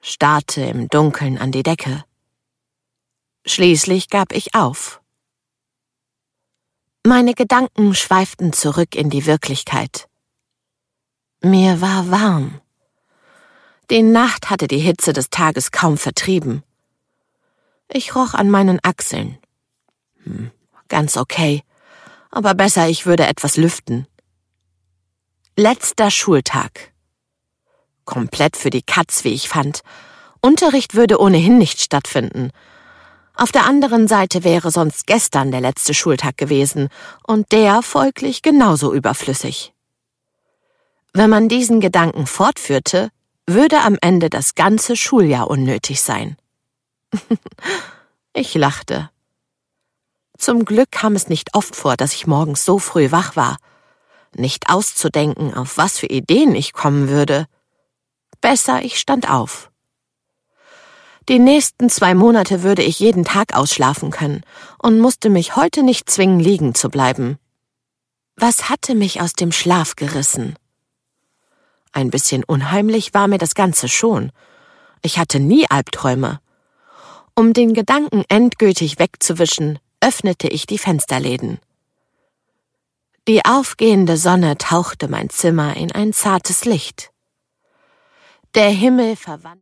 starrte im Dunkeln an die Decke. Schließlich gab ich auf. Meine Gedanken schweiften zurück in die Wirklichkeit. Mir war warm. Die Nacht hatte die Hitze des Tages kaum vertrieben. Ich roch an meinen Achseln. Ganz okay, aber besser, ich würde etwas lüften. Letzter Schultag. Komplett für die Katz, wie ich fand. Unterricht würde ohnehin nicht stattfinden. Auf der anderen Seite wäre sonst gestern der letzte Schultag gewesen und der folglich genauso überflüssig. Wenn man diesen Gedanken fortführte, würde am Ende das ganze Schuljahr unnötig sein. Ich lachte. Zum Glück kam es nicht oft vor, dass ich morgens so früh wach war. Nicht auszudenken, auf was für Ideen ich kommen würde. Besser, ich stand auf. Die nächsten 2 Monate würde ich jeden Tag ausschlafen können und musste mich heute nicht zwingen, liegen zu bleiben. Was hatte mich aus dem Schlaf gerissen? Ein bisschen unheimlich war mir das Ganze schon. Ich hatte nie Albträume. Um den Gedanken endgültig wegzuwischen, öffnete ich die Fensterläden. Die aufgehende Sonne tauchte mein Zimmer in ein zartes Licht. Der Himmel verwandelte